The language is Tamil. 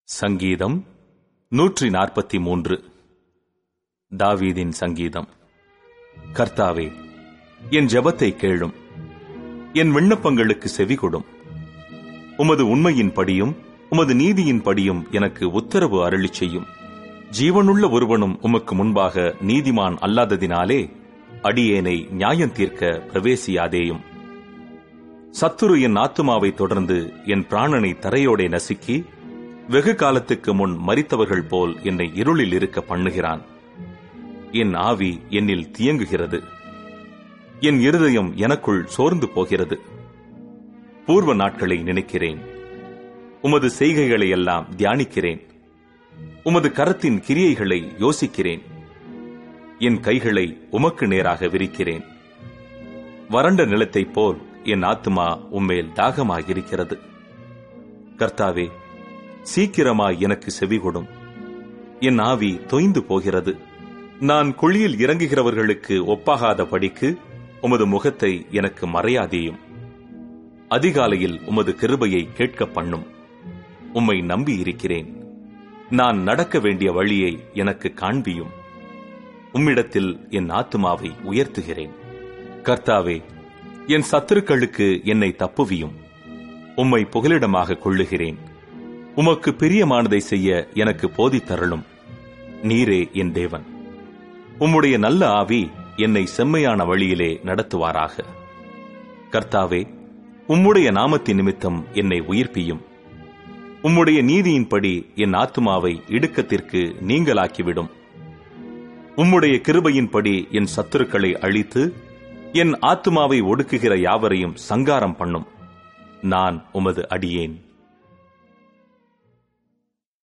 சங்கீதம் 143. தாவீதின் சங்கீதம். கர்த்தாவே, என் ஜெபத்தை கேளும், என் விண்ணப்பங்களுக்கு செவிகொடும். உமது உண்மையின் படியும் உமது நீதியின் படியும் எனக்கு உத்தரவு அருளிச் செய்யும். ஜீவனுள்ள ஒருவனும் உமக்கு முன்பாக நீதிமான் அல்லாததினாலே அடியேனை நியாயம் தீர்க்க பிரவேசியாதேயும். சத்துரு என் ஆத்துமாவை தொடர்ந்து என் பிராணனை தரையோடே நசுக்கி வெகு காலத்துக்கு முன் மரித்தவர்கள் போல் என்னை இருளில் இருக்க பண்ணுகிறான். என் ஆவி என்னில் தியங்குகிறது, என் இருதயம் எனக்குள் சோர்ந்து போகிறது. பூர்வ நாட்களை நினைக்கிறேன், உமது செய்கைகளை எல்லாம் தியானிக்கிறேன். உமது கரத்தின் கிரியைகளை யோசிக்கிறேன். என் கைகளை உமக்கு நேராக விரிக்கிறேன். வறண்ட நிலத்தைப் போல் என் ஆத்துமா உம்மேல் தாகமாயிருக்கிறது. கர்த்தாவே, சீக்கிரமாய் எனக்கு செவிகொடும். என் ஆவி தொய்ந்து போகிறது. நான் குழியில் இறங்குகிறவர்களுக்கு ஒப்பாகாத படிக்கு உமது முகத்தை எனக்கு மறையாதேயும். அதிகாலையில் உமது கிருபையை கேட்க பண்ணும். உம்மை நம்பி இருக்கிறேன். நான் நடக்க வேண்டிய வழியை எனக்கு காண்பியும். உம்மிடத்தில் என் ஆத்துமாவை உயர்த்துகிறேன். கர்த்தாவே, என் சத்துருக்களுக்கு என்னை தப்புவியும். உம்மை புகலிடமாக கொள்ளுகிறேன். உமக்கு பிரியமானதை செய்ய எனக்கு போதித்தருளும். நீரே என் தேவன். உம்முடைய நல்ல ஆவி என்னை செம்மையான வழியிலே நடத்துவாராக. கர்த்தாவே, உம்முடைய நாமத்தின் நிமித்தம் என்னை உயிர்ப்பியும். உம்முடைய நீதியின்படி என் ஆத்துமாவை இடுக்கத்திற்கு நீங்களாக்கிவிடும். உம்முடைய கிருபையின்படி என் சத்துருக்களை அழித்து என் ஆத்துமாவை ஒடுக்குகிற யாவரையும் சங்காரம் பண்ணும். நான் உமது அடியேன்.